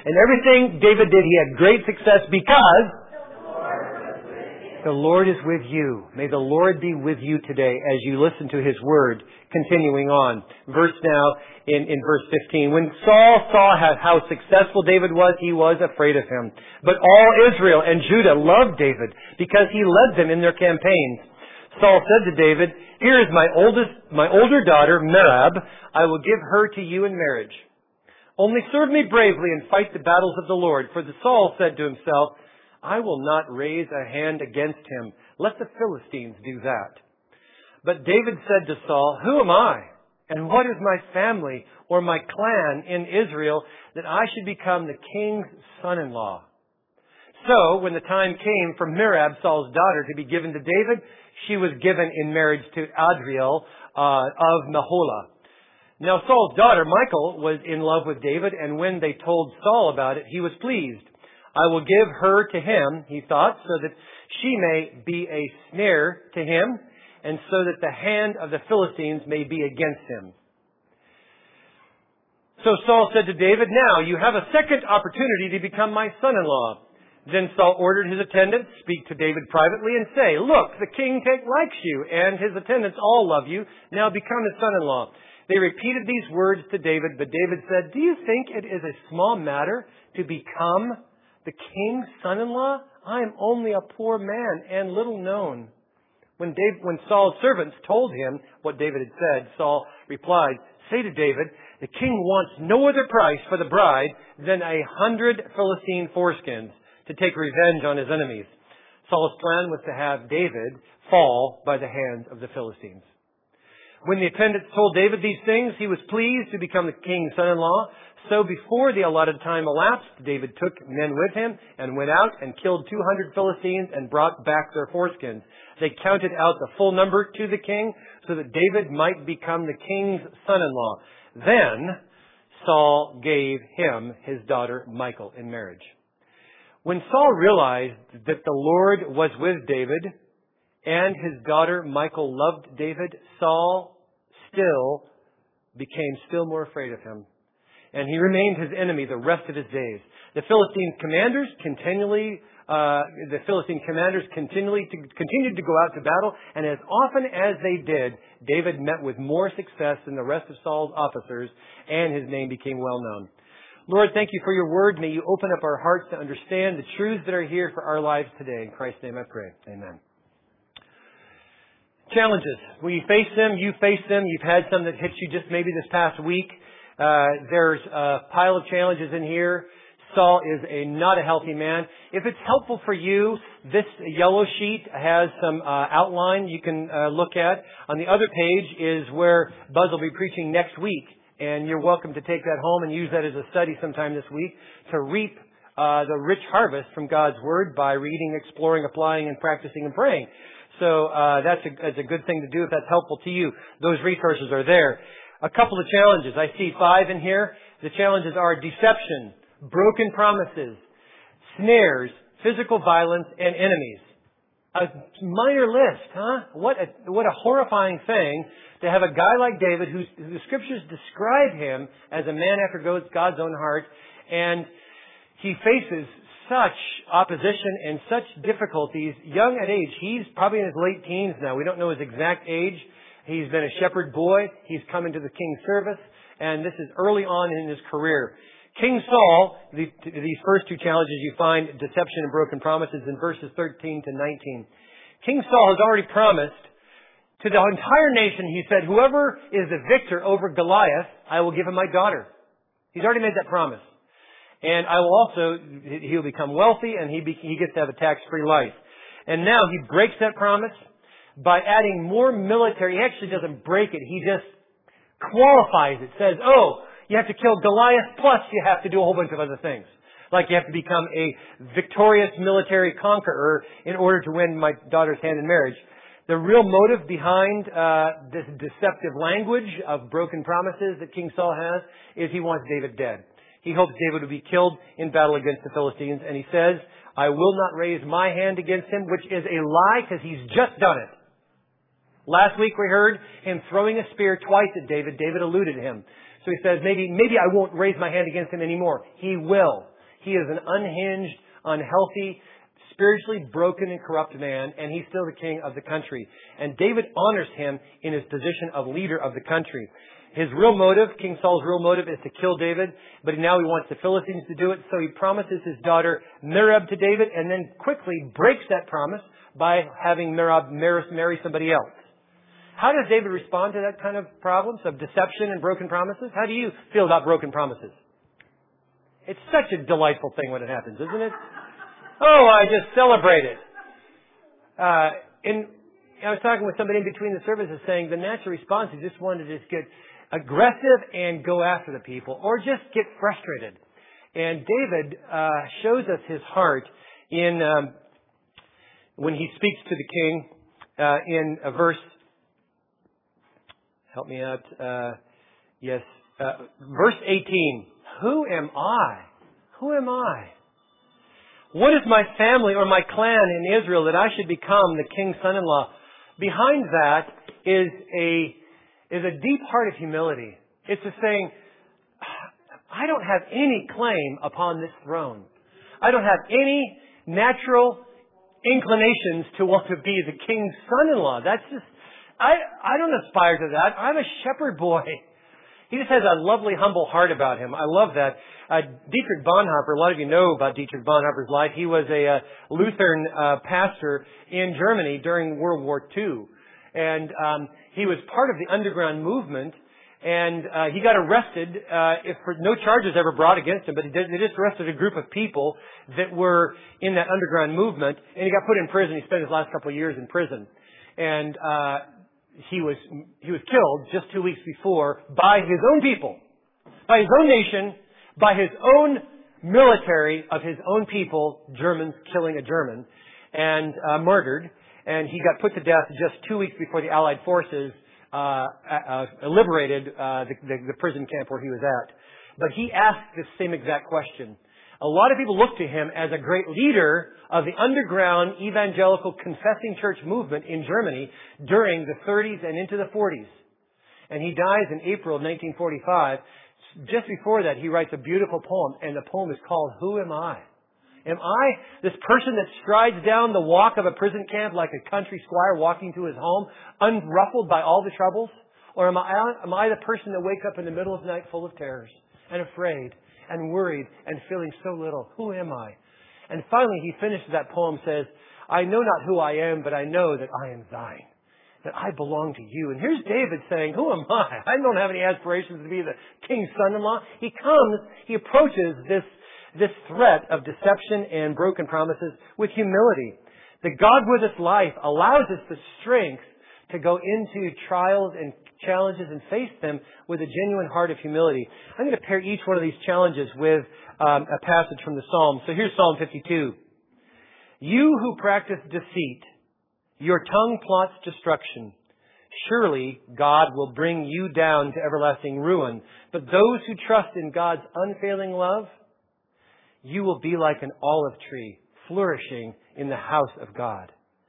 And everything David did, he had great success because the Lord is with you. May the Lord be with you today as you listen to His Word. Continuing on. Verse now in verse 15. When Saul saw how successful David was, he was afraid of him. But all Israel and Judah loved David because he led them in their campaigns. Saul said to David, "Here is my older daughter, Merab. I will give her to you in marriage. Only serve me bravely and fight the battles of the Lord." For Saul said to himself, "I will not raise a hand against him. Let the Philistines do that." But David said to Saul, "Who am I? And what is my family or my clan in Israel that I should become the king's son-in-law?" So, when the time came for Merab, Saul's daughter, to be given to David, she was given in marriage to Adriel of Meholah. Now Saul's daughter, Michal, was in love with David, and when they told Saul about it, he was pleased. "I will give her to him," he thought, "so that she may be a snare to him, and so that the hand of the Philistines may be against him." So Saul said to David, "Now you have a second opportunity to become my son-in-law." Then Saul ordered his attendants, "Speak to David privately and say, 'Look, the king likes you, and his attendants all love you. Now become his son-in-law.'" They repeated these words to David, but David said, "Do you think it is a small matter to become the king's son-in-law? I am only a poor man and little known." When Saul's servants told him what David had said, Saul replied, "Say to David, the king wants no other price for the bride than 100 Philistine foreskins to take revenge on his enemies." Saul's plan was to have David fall by the hands of the Philistines. When the attendants told David these things, he was pleased to become the king's son-in-law. So before the allotted time elapsed, David took men with him and went out and killed 200 Philistines and brought back their foreskins. They counted out the full number to the king so that David might become the king's son-in-law. Then Saul gave him his daughter Michal in marriage. When Saul realized that the Lord was with David and his daughter Michal loved David, Saul became still more afraid of him. And he remained his enemy the rest of his days. The Philistine commanders continued to go out to battle, and as often as they did, David met with more success than the rest of Saul's officers, and his name became well known. Lord, thank you for your word. May you open up our hearts to understand the truths that are here for our lives today. In Christ's name I pray. Amen. Challenges. We face them. You face them. You've had some that hit you just maybe this past week. There's a pile of challenges in here. Saul is not a healthy man. If it's helpful for you, this yellow sheet has some outline you can look at. On the other page is where Buzz will be preaching next week. And you're welcome to take that home and use that as a study sometime this week to reap the rich harvest from God's Word by reading, exploring, applying, and practicing and praying. So that's a good thing to do if that's helpful to you. Those resources are there. A couple of challenges. I see 5 in here. The challenges are deception, broken promises, snares, physical violence, and enemies. A minor list, huh? What a horrifying thing to have a guy like David, who the Scriptures describe him as a man after God's own heart, and he faces such opposition and such difficulties, young at age. He's probably in his late teens now. We don't know his exact age. He's been a shepherd boy. He's come into the king's service, and this is early on in his career. King Saul, these first 2 challenges you find, deception and broken promises, in verses 13 to 19. King Saul has already promised to the entire nation, he said, whoever is the victor over Goliath, I will give him my daughter. He's already made that promise. And I will also, he'll become wealthy, and he gets to have a tax-free life. And now he breaks that promise by adding more military. He actually doesn't break it. He just qualifies it. Says, you have to kill Goliath, plus you have to do a whole bunch of other things. Like you have to become a victorious military conqueror in order to win my daughter's hand in marriage. The real motive behind this deceptive language of broken promises that King Saul has is he wants David dead. He hopes David will be killed in battle against the Philistines. And he says, I will not raise my hand against him, which is a lie because he's just done it. Last week we heard him throwing a spear twice at David. David eluded him. So he says, maybe I won't raise my hand against him anymore. He will. He is an unhinged, unhealthy, spiritually broken and corrupt man, and he's still the king of the country. And David honors him in his position of leader of the country. His real motive, King Saul's real motive, is to kill David, but now he wants the Philistines to do it, so he promises his daughter Merab to David, and then quickly breaks that promise by having Merab marry somebody else. How does David respond to that kind of problems of deception and broken promises? How do you feel about broken promises? It's such a delightful thing when it happens, isn't it? Oh, I just celebrate it. And I was talking with somebody in between the services saying the natural response is just one to just get aggressive and go after the people, or just get frustrated. And David shows us his heart in when he speaks to the king in verse. Help me out. Verse 18. Who am I? Who am I? What is my family or my clan in Israel that I should become the king's son-in-law? Behind that is a deep heart of humility. It's a saying, I don't have any claim upon this throne. I don't have any natural inclinations to want to be the king's son-in-law. That's just, I don't aspire to that. I'm a shepherd boy. He just has a lovely, humble heart about him. I love that. Dietrich Bonhoeffer, a lot of you know about Dietrich Bonhoeffer's life. He was a Lutheran pastor in Germany during World War II. And he was part of the underground movement. And he got arrested, no charges ever brought against him, but they just arrested a group of people that were in that underground movement. And he got put in prison. He spent his last couple of years in prison. And he was killed just 2 weeks before by his own people, by his own nation, by his own military of his own people, Germans killing a German, and murdered. And he got put to death just 2 weeks before the Allied forces liberated the prison camp where he was at. But he asked the same exact question. A lot of people look to him as a great leader of the underground evangelical confessing church movement in Germany during the 30s and into the 40s. And he dies in April of 1945. Just before that, he writes a beautiful poem, and the poem is called, Who Am I? Am I this person that strides down the walk of a prison camp like a country squire walking to his home, unruffled by all the troubles? Or am I the person that wakes up in the middle of the night full of terrors and afraid and worried and feeling so little? Who am I? And finally, he finishes that poem, says, I know not who I am, but I know that I am thine, that I belong to you. And here's David saying, who am I? I don't have any aspirations to be the king's son-in-law. He approaches this threat of deception and broken promises with humility. The God with us life allows us the strength to go into trials and challenges and face them with a genuine heart of humility. I'm going to pair each one of these challenges with a passage from the Psalm. So here's Psalm 52. You who practice deceit, your tongue plots destruction. Surely God will bring you down to everlasting ruin. But those who trust in God's unfailing love, you will be like an olive tree flourishing in the house of God.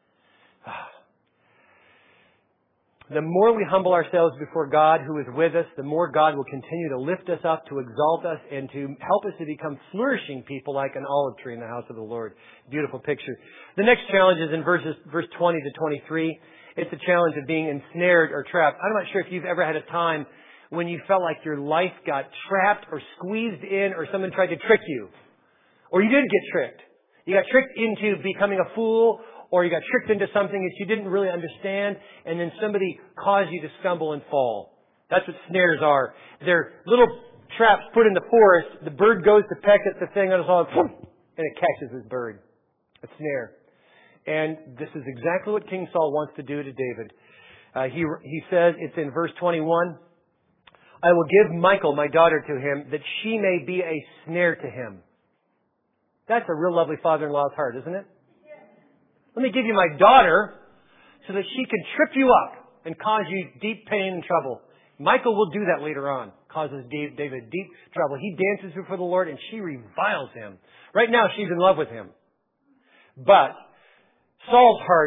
The more we humble ourselves before God who is with us, the more God will continue to lift us up, to exalt us, and to help us to become flourishing people like an olive tree in the house of the Lord. Beautiful picture. The next challenge is in verse 20 to 23. It's a challenge of being ensnared or trapped. I'm not sure if you've ever had a time when you felt like your life got trapped or squeezed in, or someone tried to trick you. Or you did get tricked. You got tricked into becoming a fool, or you got tricked into something that you didn't really understand, and then somebody caused you to stumble and fall. That's what snares are. They're little traps put in the forest. The bird goes to peck at the thing, and it's all, and it catches this bird. A snare. And this is exactly what King Saul wants to do to David. He says, it's in verse 21, I will give Michal, my daughter, to him, that she may be a snare to him. That's a real lovely father-in-law's heart, isn't it? Let me give you my daughter so that she can trip you up and cause you deep pain and trouble. Michal will do that later on. Causes David deep trouble. He dances before the Lord and she reviles him. Right now she's in love with him. But Saul's heart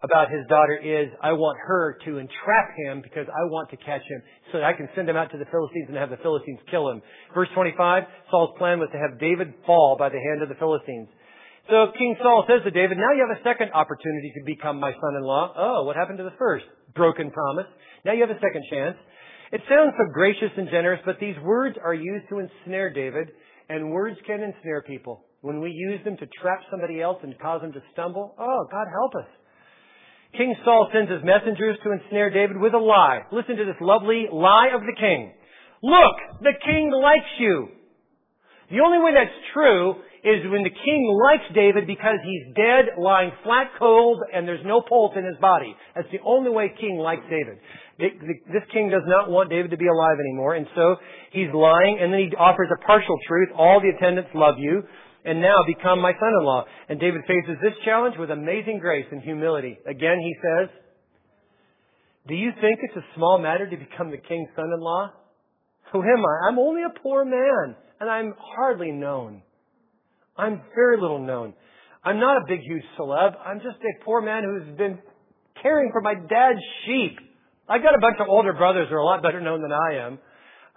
about his daughter is, I want her to entrap him because I want to catch him so that I can send him out to the Philistines and have the Philistines kill him. Verse 25, Saul's plan was to have David fall by the hand of the Philistines. So King Saul says to David, now you have a second opportunity to become my son-in-law. Oh, what happened to the first? Broken promise. Now you have a second chance. It sounds so gracious and generous, but these words are used to ensnare David, and words can ensnare people. When we use them to trap somebody else and cause them to stumble, oh, God help us. King Saul sends his messengers to ensnare David with a lie. Listen to this lovely lie of the king. Look, the king likes you. The only way that's true is when the king likes David because he's dead, lying flat cold, and there's no pulse in his body. That's the only way king likes David. This king does not want David to be alive anymore, and so he's lying, and then he offers a partial truth. All the attendants love you, and now become my son-in-law. And David faces this challenge with amazing grace and humility. Again, he says, do you think it's a small matter to become the king's son-in-law? Who am I? I'm only a poor man, and I'm hardly known. I'm very little known. I'm not a big, huge celeb. I'm just a poor man who's been caring for my dad's sheep. I got a bunch of older brothers who are a lot better known than I am.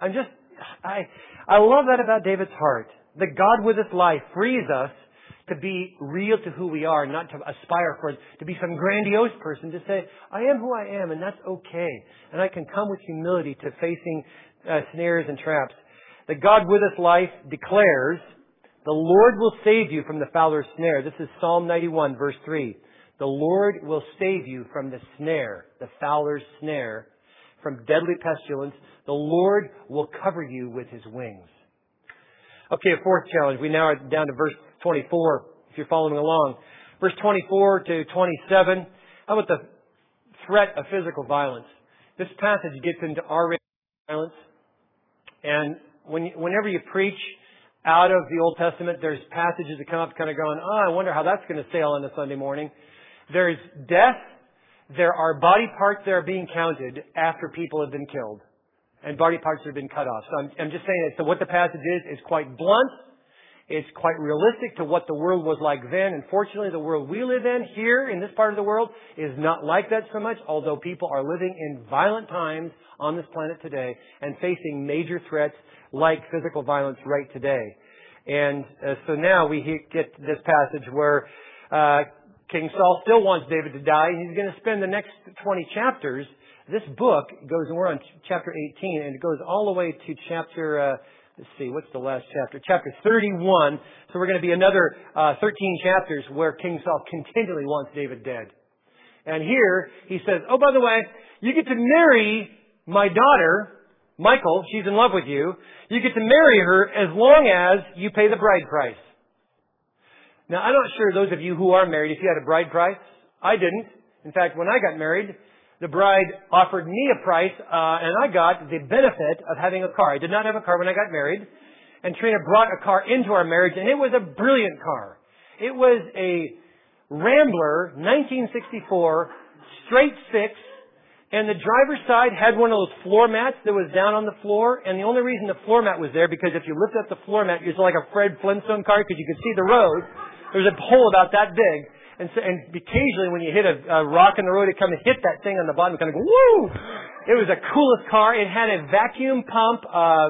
I love that about David's heart. The God with us life frees us to be real to who we are, not to aspire for to be some grandiose person, to say, I am who I am, and that's okay. And I can come with humility to facing snares and traps. The God with us life declares, the Lord will save you from the fowler's snare. This is Psalm 91, verse 3. The Lord will save you from the snare, the fowler's snare, from deadly pestilence. The Lord will cover you with His wings. Okay, a fourth challenge. We now are down to verse 24, if you're following along. Verse 24 to 27. How about the threat of physical violence? This passage gets into R-rated violence. And whenever you preach out of the Old Testament, there's passages that come up kind of going, I wonder how that's going to sail on a Sunday morning. There's death. There are body parts that are being counted after people have been killed. And body parts that have been cut off. So I'm just saying that. So what the passage is quite blunt. It's quite realistic to what the world was like then. Unfortunately, the world we live in here in this part of the world is not like that so much, although people are living in violent times on this planet today and facing major threats like physical violence right today. And so now we get this passage where King Saul still wants David to die. He's going to spend the next 20 chapters. This book goes, and we're on chapter 18, and it goes all the way to chapter, let's see, what's the last chapter? Chapter 31. So we're going to be another 13 chapters where King Saul continually wants David dead. And here he says, oh, by the way, you get to marry my daughter, Michal. She's in love with you. You get to marry her as long as you pay the bride price. Now, I'm not sure those of you who are married, if you had a bride price. I didn't. In fact, when I got married, the bride offered me a price, and I got the benefit of having a car. I did not have a car when I got married. And Trina brought a car into our marriage, and it was a brilliant car. It was a Rambler 1964, straight six, and the driver's side had one of those floor mats that was down on the floor. And the only reason the floor mat was there, because if you lift up the floor mat, it's like a Fred Flintstone car, because you could see the road. There was a hole about that big. And occasionally when you hit a rock in the road, it kind of hit that thing on the bottom and kind of go, woo! It was the coolest car. It had a vacuum pump,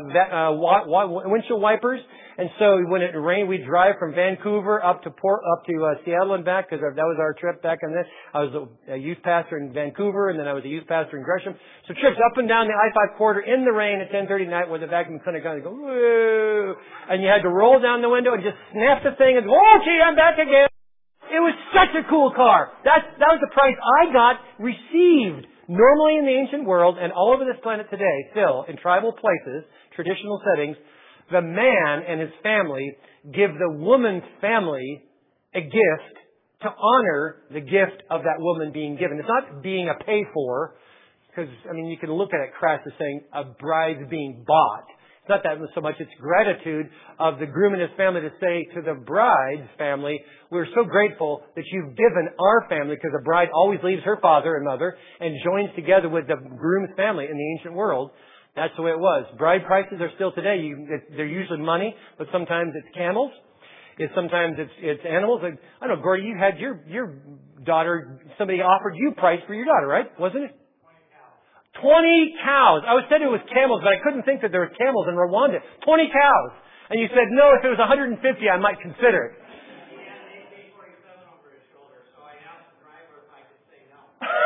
windshield wipers. And so when it rained, we'd drive from Vancouver up to Seattle and back, because that was our trip back in this. I was a youth pastor in Vancouver, and then I was a youth pastor in Gresham. So trips up and down the I-5 corridor in the rain at 10:30 at night, where the vacuum kind of go, woo! And you had to roll down the window and just snap the thing and go, okay, I'm back again. It was such a cool car. That was the price I got received. Normally in the ancient world and all over this planet today, still in tribal places, traditional settings, the man and his family give the woman's family a gift to honor the gift of that woman being given. It's not being a pay for, because, you can look at it crass as saying a bride's being bought. It's not that so much. It's gratitude of the groom and his family to say to the bride's family, we're so grateful that you've given our family, because the bride always leaves her father and mother and joins together with the groom's family in the ancient world. That's the way it was. Bride prices are still today. They're usually money, but sometimes it's camels. Sometimes it's animals. Like, I don't know, Gordy, you had your daughter, somebody offered you price for your daughter, right? Wasn't it? 20 cows. I was said it was camels, but I couldn't think that there were camels in Rwanda. 20 cows. And you said, no, if it was 150, I might consider it. He had an AK-47 over his shoulder, so I asked the driver if I could say no.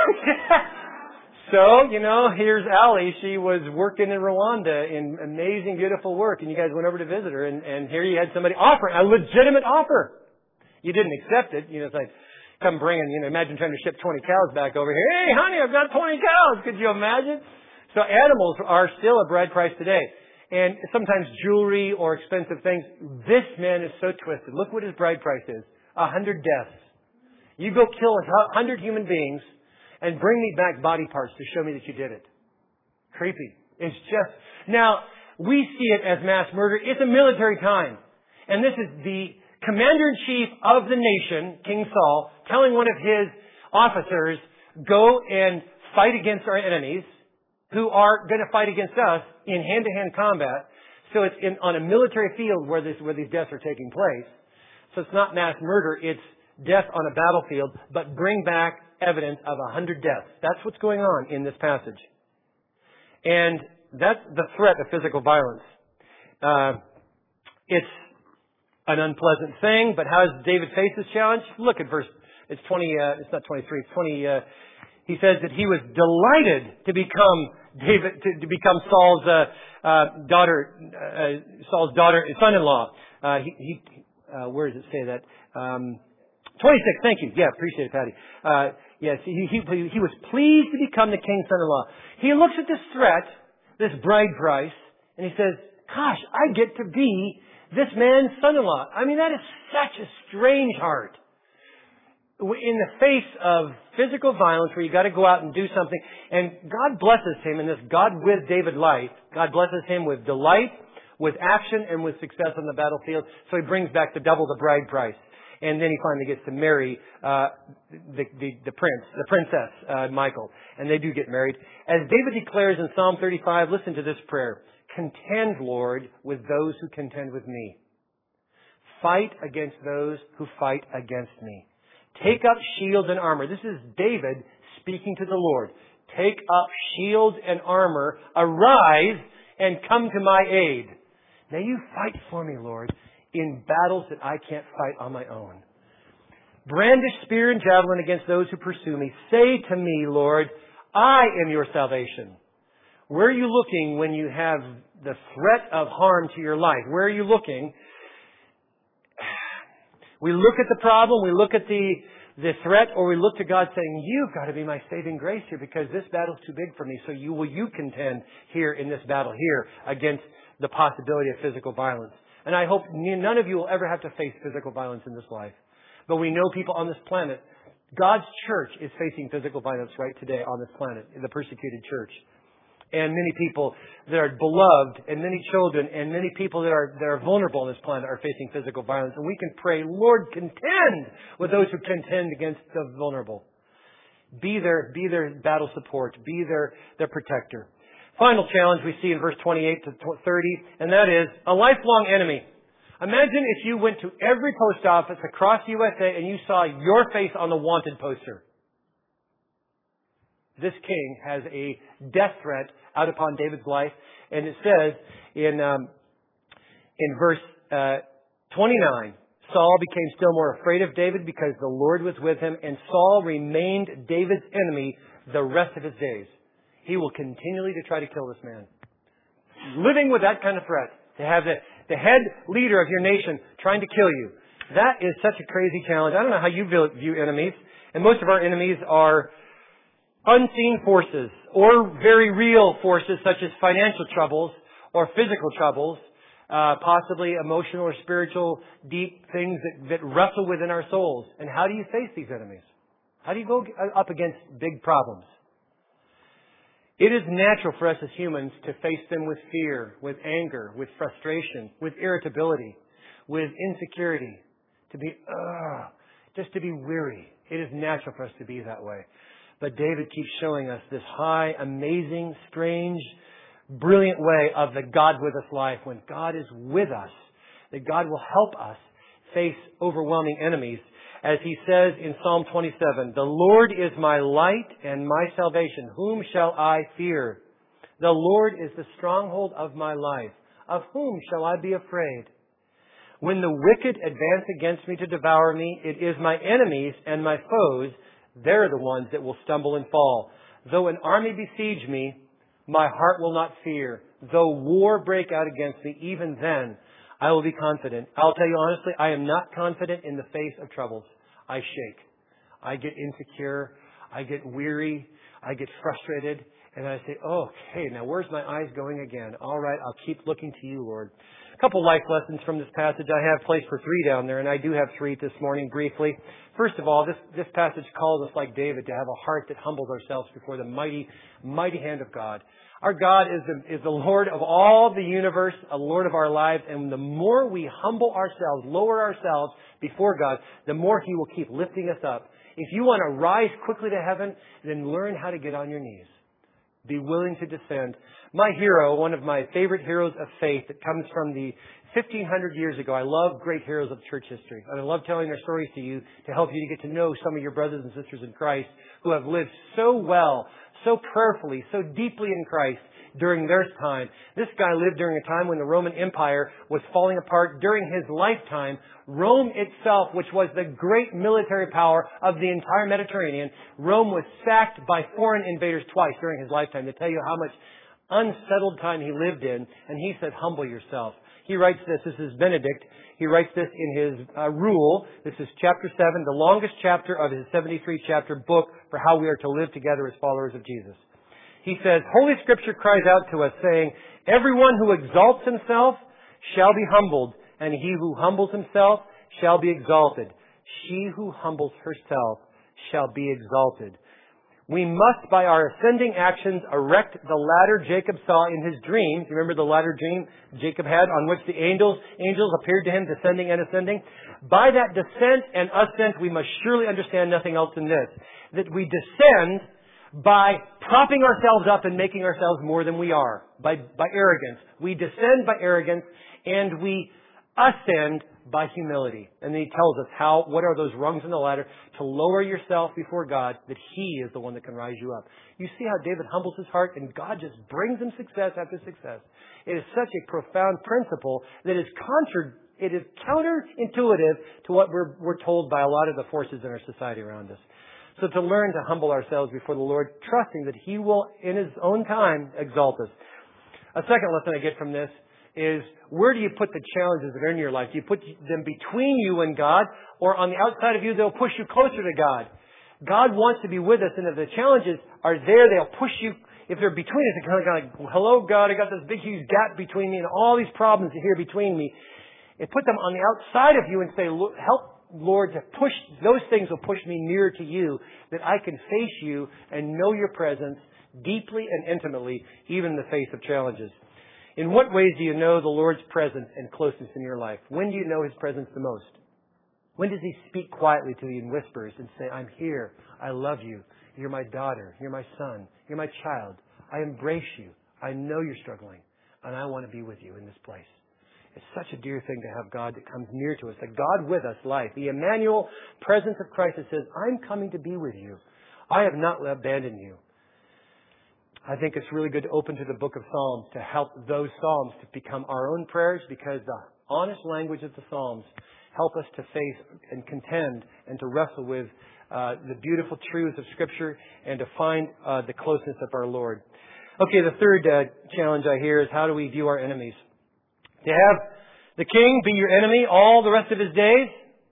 So, here's Allie. She was working in Rwanda in amazing, beautiful work, and you guys went over to visit her, and here you had somebody offering a legitimate offer. You didn't accept it. It's like, come bringing, imagine trying to ship 20 cows back over here. Hey, honey, I've got 20 cows. Could you imagine? So animals are still a bride price today. And sometimes jewelry or expensive things. This man is so twisted. Look what his bride price is. 100 deaths. You go kill 100 human beings and bring me back body parts to show me that you did it. Creepy. It's just... Now, we see it as mass murder. It's a military time. And this is the commander-in-chief of the nation, King Saul, telling one of his officers, go and fight against our enemies who are going to fight against us in hand-to-hand combat. So it's on a military field where these deaths are taking place. So it's not mass murder, it's death on a battlefield, but bring back evidence of 100 deaths. That's what's going on in this passage. And that's the threat of physical violence. It's an unpleasant thing, but how does David face this challenge? Look at it's 20, it's not 23, it's 20, he says that he was delighted to become Saul's son-in-law. Where does it say that? 26, thank you. Yeah, appreciate it, Patty. Yes, he was pleased to become the king's son-in-law. He looks at this threat, this bride price, and he says, gosh, I get to be this man's son-in-law. I mean, that is such a strange heart. In the face of physical violence where you got to go out and do something, and God blesses him in this God with David life. God blesses him with delight, with action, and with success on the battlefield. So he brings back double the bride price. And then he finally gets to marry the princess, Michal. And they do get married. As David declares in Psalm 35, listen to this prayer. Contend, Lord, with those who contend with me. Fight against those who fight against me. Take up shields and armor. This is David speaking to the Lord. Take up shields and armor. Arise and come to my aid. May you fight for me, Lord, in battles that I can't fight on my own. Brandish spear and javelin against those who pursue me. Say to me, Lord, I am your salvation. Where are you looking when you have the threat of harm to your life? Where are you looking? We look at the problem, we look at the threat, or we look to God saying, you've got to be my saving grace here because this battle's too big for me. So you contend here in this battle here against the possibility of physical violence. And I hope none of you will ever have to face physical violence in this life. But we know people on this planet, God's church is facing physical violence right today on this planet, the persecuted church. And many people that are beloved, and many children, and many people that are vulnerable on this planet are facing physical violence. And we can pray, Lord, contend with those who contend against the vulnerable. Be their battle support. Be their protector. Final challenge we see in verse 28 to 30, and that is a lifelong enemy. Imagine if you went to every post office across USA and you saw your face on the wanted poster. This king has a death threat out upon David's life. And it says in verse 29, Saul became still more afraid of David because the Lord was with him, and Saul remained David's enemy the rest of his days. He will continually to try to kill this man. Living with that kind of threat, to have the head leader of your nation trying to kill you. That is such a crazy challenge. I don't know how you view enemies. And most of our enemies are unseen forces or very real forces such as financial troubles or physical troubles, possibly emotional or spiritual deep things that wrestle within our souls. And how do you face these enemies? How do you go up against big problems? It is natural for us as humans to face them with fear, with anger, with frustration, with irritability, with insecurity, just to be weary. It is natural for us to be that way. But David keeps showing us this high, amazing, strange, brilliant way of the God with us life. When God is with us, that God will help us face overwhelming enemies. As he says in Psalm 27, "The Lord is my light and my salvation. Whom shall I fear? The Lord is the stronghold of my life. Of whom shall I be afraid? When the wicked advance against me to devour me, it is my enemies and my foes. They're the ones that will stumble and fall. Though an army besiege me, my heart will not fear. Though war break out against me, even then I will be confident." I'll tell you honestly, I am not confident in the face of troubles. I shake. I get insecure. I get weary. I get frustrated. And I say, okay, now where's my eyes going again? All right, I'll keep looking to you, Lord. A couple life lessons from this passage. I have place for 3 down there, and I do have 3 this morning briefly. First of all, this passage calls us, like David, to have a heart that humbles ourselves before the mighty, mighty hand of God. Our God is the Lord of all the universe, a Lord of our lives, and the more we humble ourselves, lower ourselves before God, the more He will keep lifting us up. If you want to rise quickly to heaven, then learn how to get on your knees. Be willing to descend. My hero, one of my favorite heroes of faith that comes from the 1,500 years ago. I love great heroes of church history. And I love telling their stories to you to help you to get to know some of your brothers and sisters in Christ who have lived so well, so prayerfully, so deeply in Christ during their time. This guy lived during a time when the Roman Empire was falling apart. During his lifetime, Rome itself, which was the great military power of the entire Mediterranean, Rome was sacked by foreign invaders twice during his lifetime, to tell you how much unsettled time he lived in. And he said, humble yourself. He writes this. This is Benedict. He writes this in his rule. This is chapter 7, the longest chapter of his 73-chapter book for how we are to live together as followers of Jesus. He says, Holy Scripture cries out to us, saying, everyone who exalts himself shall be humbled, and he who humbles himself shall be exalted. She who humbles herself shall be exalted. We must, by our ascending actions, erect the ladder Jacob saw in his dream. Do you remember the ladder dream Jacob had on which the angels appeared to him, descending and ascending? By that descent and ascent, we must surely understand nothing else than this, that we descend by propping ourselves up and making ourselves more than we are, by arrogance. We descend by arrogance, and we ascend by humility. And then he tells us what are those rungs in the ladder to lower yourself before God, that He is the one that can rise you up. You see how David humbles his heart, and God just brings him success after success. It is such a profound principle that is counterintuitive to what we're told by a lot of the forces in our society around us. So to learn to humble ourselves before the Lord, trusting that He will, in His own time, exalt us. A second lesson I get from this is, where do you put the challenges that are in your life? Do you put them between you and God, or on the outside of you, they'll push you closer to God? God wants to be with us, and if the challenges are there, they'll push you. If they're between us, it's kind of like, hello, God, I got this big, huge gap between me and all these problems here between me. And put them on the outside of you and say, help, Lord, to push, those things will push me nearer to you, that I can face you and know your presence deeply and intimately, even in the face of challenges. In what ways do you know the Lord's presence and closeness in your life? When do you know His presence the most? When does He speak quietly to you in whispers and say, I'm here, I love you, you're my daughter, you're my son, you're my child, I embrace you, I know you're struggling, and I want to be with you in this place. It's such a dear thing to have God that comes near to us, the God with us life, the Emmanuel presence of Christ that says, I'm coming to be with you. I have not abandoned you. I think it's really good to open to the book of Psalms to help those Psalms to become our own prayers, because the honest language of the Psalms help us to face and contend and to wrestle with the beautiful truths of Scripture and to find the closeness of our Lord. Okay, the third challenge I hear is, how do we view our enemies? To have the king be your enemy all the rest of his days?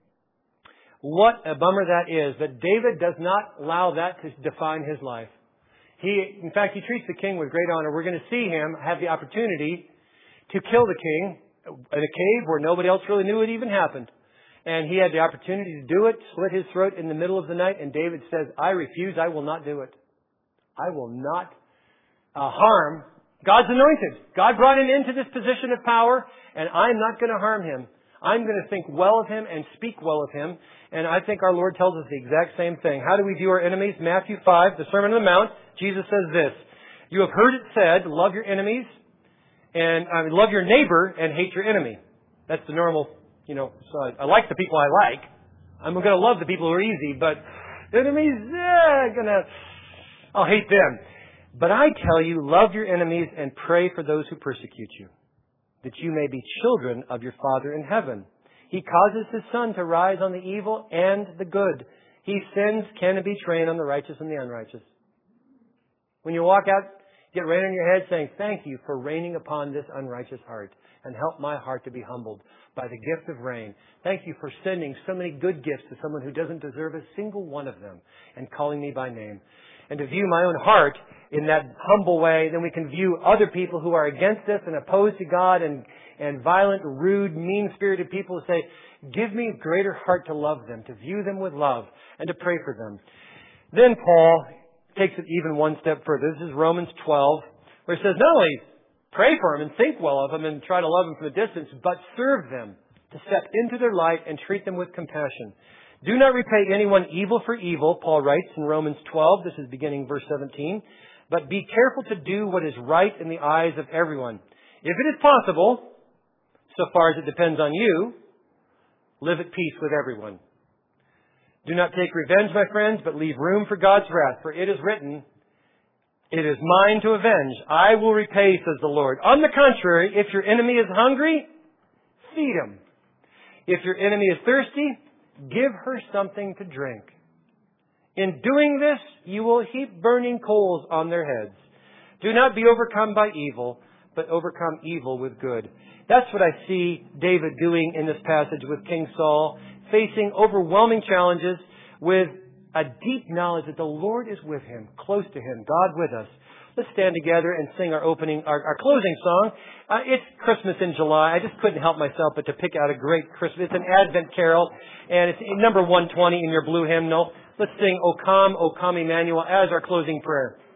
What a bummer that is. But David does not allow that to define his life. In fact, he treats the king with great honor. We're going to see him have the opportunity to kill the king in a cave where nobody else really knew it even happened. And he had the opportunity to do it, slit his throat in the middle of the night. And David says, I refuse, I will not do it. I will not harm God's anointed. God brought him into this position of power, and I'm not going to harm him. I'm going to think well of him and speak well of him. And I think our Lord tells us the exact same thing. How do we view our enemies? Matthew 5, the Sermon on the Mount, Jesus says this, you have heard it said, love your enemies, and love your neighbor and hate your enemy. That's the normal So I like the people I like. I'm going to love the people who are easy, but enemies, I'll hate them. But I tell you, love your enemies and pray for those who persecute you, that you may be children of your Father in heaven. He causes His sun to rise on the evil and the good. He sends canopy train on the righteous and the unrighteous. When you walk out, get rain on your head saying, thank you for raining upon this unrighteous heart and help my heart to be humbled by the gift of rain. Thank you for sending so many good gifts to someone who doesn't deserve a single one of them and calling me by name. And to view my own heart in that humble way, then we can view other people who are against us and opposed to God and violent, rude, mean-spirited people who say, give me a greater heart to love them, to view them with love, and to pray for them. Then Paul takes it even one step further. This is Romans 12, where he says, not only pray for them and think well of them and try to love them from a distance, but serve them, to step into their light and treat them with compassion. Do not repay anyone evil for evil, Paul writes in Romans 12. This is beginning verse 17. But be careful to do what is right in the eyes of everyone. If it is possible, so far as it depends on you, live at peace with everyone. Do not take revenge, my friends, but leave room for God's wrath. For it is written, it is mine to avenge. I will repay, says the Lord. On the contrary, if your enemy is hungry, feed him. If your enemy is thirsty, give her something to drink. In doing this, you will heap burning coals on their heads. Do not be overcome by evil, but overcome evil with good. That's what I see David doing in this passage with King Saul, facing overwhelming challenges with a deep knowledge that the Lord is with him, close to him, God with us. Let's stand together and sing our closing song. It's Christmas in July. I just couldn't help myself but to pick out a great Christmas. It's an Advent carol, and it's number 120 in your blue hymnal. Let's sing O Come, Emmanuel as our closing prayer.